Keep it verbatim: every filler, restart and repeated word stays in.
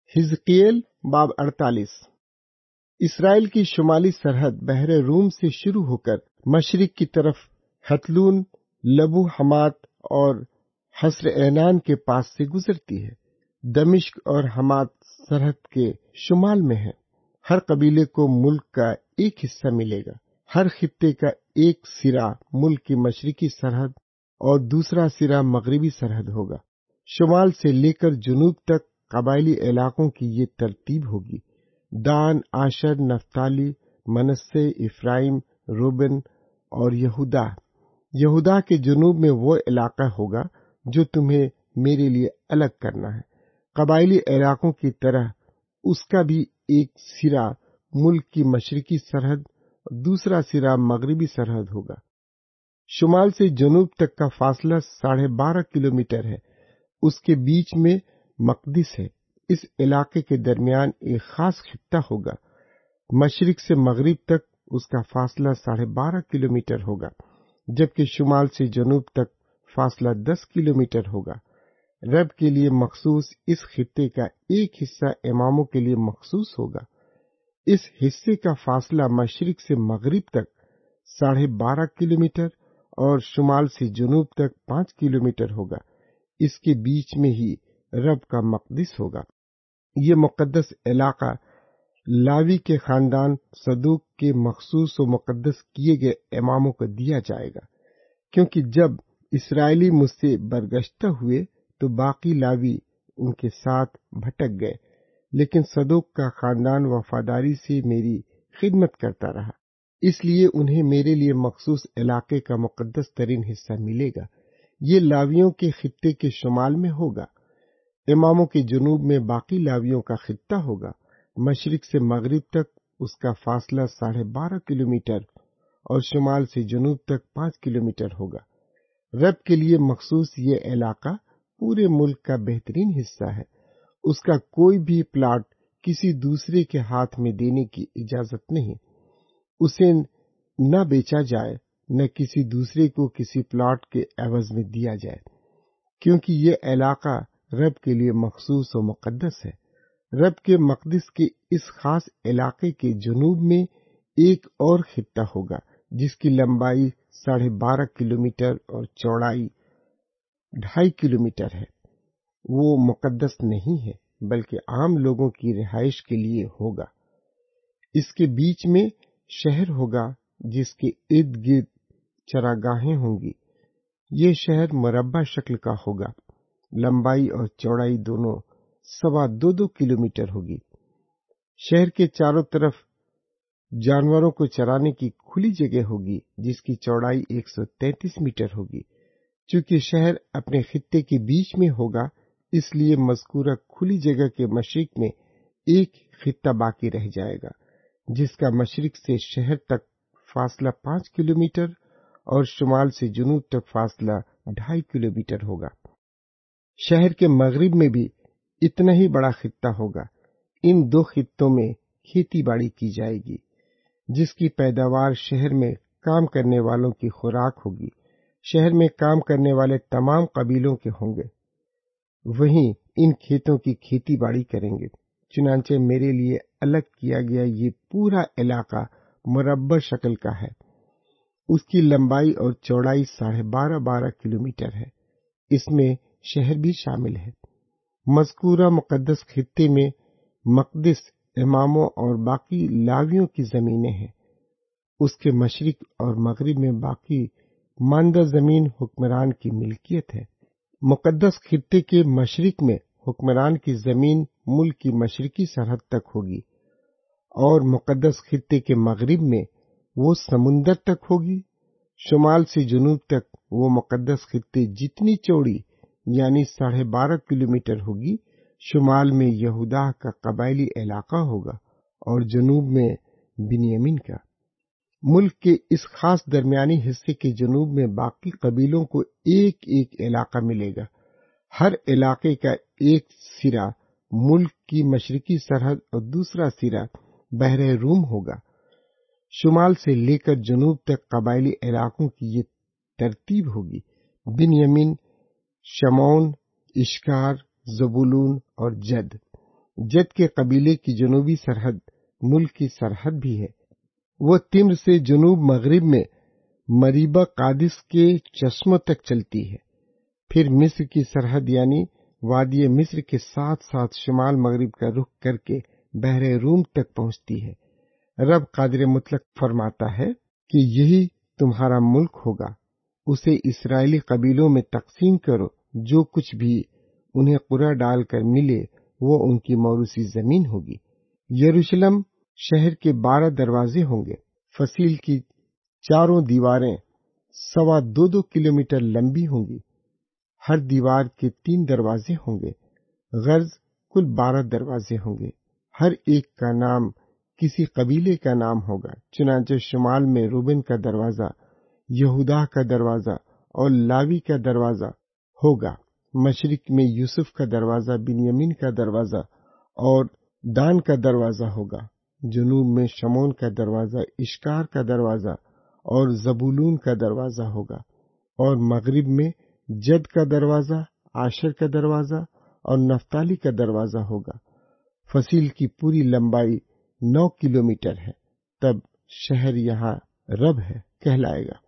حزقیل باب اڑتالیس۔ اسرائیل کی شمالی سرحد بحر روم سے شروع ہو کر مشرق کی طرف ہتلون، لبو حمات اور حصر اعنان کے پاس سے گزرتی ہے۔ دمشق اور حمات سرحد کے شمال میں ہے۔ ہر قبیلے کو ملک کا ایک حصہ ملے گا۔ ہر خطے کا ایک سرا ملک کی مشرقی سرحد اور دوسرا سرا مغربی سرحد ہوگا۔ شمال سے لے کر جنوب تک قبائلی علاقوں کی یہ ترتیب ہوگی: دان، آشر، نفتالی، منسے، افرائیم، روبن اور یہودا۔ یہودا کے جنوب میں وہ علاقہ ہوگا جو تمہیں میرے لیے الگ کرنا ہے۔ قبائلی علاقوں کی طرح اس کا بھی ایک سرا ملک کی مشرقی سرحد اور دوسرا سرا مغربی سرحد ہوگا۔ شمال سے جنوب تک کا فاصلہ ساڑھے بارہ کلومیٹر ہے۔ اس کے بیچ میں مقدس ہے۔ اس علاقے کے درمیان ایک خاص خطہ ہوگا۔ مشرق سے مغرب تک اس کا فاصلہ ساڑھے بارہ کلومیٹر ہوگا، جبکہ شمال سے جنوب تک فاصلہ دس کلومیٹر ہوگا۔ رب کے لیے مخصوص اس خطے کا ایک حصہ اماموں کے لیے مخصوص ہوگا۔ اس حصے کا فاصلہ مشرق سے مغرب تک ساڑھے بارہ کلومیٹر اور شمال سے جنوب تک پانچ کلومیٹر ہوگا۔ اس کے بیچ میں ہی رب کا مقدس ہوگا۔ یہ مقدس علاقہ لاوی کے خاندان صدوق کے مخصوص و مقدس کیے گئے اماموں کو دیا جائے گا، کیونکہ جب اسرائیلی مجھ سے برگشتہ ہوئے تو باقی لاوی ان کے ساتھ بھٹک گئے، لیکن صدوق کا خاندان وفاداری سے میری خدمت کرتا رہا، اس لیے انہیں میرے لیے مخصوص علاقے کا مقدس ترین حصہ ملے گا۔ یہ لاویوں کے خطے کے شمال میں ہوگا۔ اماموں کے جنوب میں باقی لاویوں کا خطہ ہوگا۔ مشرق سے مغرب تک اس کا فاصلہ ساڑھے بارہ کلومیٹر اور شمال سے جنوب تک پانچ کلومیٹر ہوگا۔ رب کے لیے مخصوص یہ علاقہ پورے ملک کا بہترین حصہ ہے۔ اس کا کوئی بھی پلاٹ کسی دوسرے کے ہاتھ میں دینے کی اجازت نہیں۔ اسے نہ بیچا جائے، نہ کسی دوسرے کو کسی پلاٹ کے عوض میں دیا جائے، کیونکہ یہ علاقہ رب کے لیے مخصوص و مقدس ہے۔ رب کے مقدس کے اس خاص علاقے کے جنوب میں ایک اور خطہ ہوگا جس کی لمبائی ساڑھے بارہ کلومیٹر اور چوڑائی ڈھائی کلومیٹر ہے۔ وہ مقدس نہیں ہے بلکہ عام لوگوں کی رہائش کے لیے ہوگا۔ اس کے بیچ میں شہر ہوگا جس کے ارد گرد چراگاہیں ہوں گی۔ یہ شہر مربع شکل کا ہوگا۔ لمبائی اور چوڑائی دونوں سوا دو دو کلومیٹر ہوگی۔ شہر کے چاروں طرف جانوروں کو چرانے کی کھلی جگہ ہوگی جس کی چوڑائی ایک سو تینتیس میٹر ہوگی۔ چونکہ شہر اپنے خطے کے بیچ میں ہوگا، اس لیے مذکورہ کھلی جگہ کے مشرق میں ایک خطہ باقی رہ جائے گا جس کا مشرق سے شہر تک فاصلہ پانچ کلومیٹر اور شمال سے جنوب تک فاصلہ ڈھائی کلومیٹر ہوگا۔ شہر کے مغرب میں بھی اتنا ہی بڑا خطہ ہوگا۔ ان دو خطوں میں کھیتی باڑی کی جائے گی، جس کی پیداوار شہر میں کام کرنے والوں کی خوراک ہوگی۔ شہر میں کام کرنے والے تمام قبیلوں کے ہوں گے، وہیں ان کھیتوں کی کھیتی باڑی کریں گے۔ چنانچہ میرے لیے الگ کیا گیا یہ پورا علاقہ مربع شکل کا ہے۔ اس کی لمبائی اور چوڑائی ساڑھے بارہ بارہ کلومیٹر ہے۔ اس میں شہر بھی شامل ہے۔ مذکورہ مقدس خطے میں مقدس اماموں اور باقی لاویوں کی زمینیں ہیں۔ اس کے مشرق اور مغرب میں باقی ماندہ زمین حکمران کی ملکیت ہے۔ مقدس خطے کے مشرق میں حکمران کی زمین ملک کی مشرقی سرحد تک ہوگی، اور مقدس خطے کے مغرب میں وہ سمندر تک ہوگی۔ شمال سے جنوب تک وہ مقدس خطے جتنی چوڑی یعنی ساڑھے بارہ کلومیٹر ہوگی، شمال میں یہودا کا قبائلی علاقہ ہوگا اور جنوب میں بنیامین کا۔ ملک کے اس خاص درمیانی حصے کے جنوب میں باقی قبیلوں کو ایک ایک علاقہ ملے گا۔ ہر علاقے کا ایک سرا ملک کی مشرقی سرحد اور دوسرا سرا بحر روم ہوگا۔ شمال سے لے کر جنوب تک قبائلی علاقوں کی یہ ترتیب ہوگی: بنیامین، شمعون، اشکار، زبولون اور جد۔ جد کے قبیلے کی جنوبی سرحد ملک کی سرحد بھی ہے۔ وہ تمر سے جنوب مغرب میں مریبہ قادس کے چشموں تک چلتی ہے، پھر مصر کی سرحد یعنی وادی مصر کے ساتھ ساتھ شمال مغرب کا رخ کر کے بحر روم تک پہنچتی ہے۔ رب قادر مطلق فرماتا ہے کہ یہی تمہارا ملک ہوگا، اسے اسرائیلی قبیلوں میں تقسیم کرو، جو کچھ بھی انہیں قرعہ ڈال کر ملے وہ ان کی موروثی زمین ہوگی۔ یروشلم شہر کے بارہ دروازے ہوں گے، فصیل کی چاروں دیواریں سوا دو دو کلومیٹر لمبی ہوں گی، ہر دیوار کے تین دروازے ہوں گے، غرض کل بارہ دروازے ہوں گے، ہر ایک کا نام کسی قبیلے کا نام ہوگا۔ چنانچہ شمال میں روبن کا دروازہ، یہودا کا دروازہ اور لاوی کا دروازہ ہوگا، مشرق میں یوسف کا دروازہ، بنیامین کا دروازہ اور دان کا دروازہ ہوگا، جنوب میں شمون کا دروازہ، اشکار کا دروازہ اور زبولون کا دروازہ ہوگا، اور مغرب میں جد کا دروازہ، آشر کا دروازہ اور نفتالی کا دروازہ ہوگا۔ فصیل کی پوری لمبائی نو کلومیٹر ہے، تب شہر یہاں رب ہے کہلائے گا۔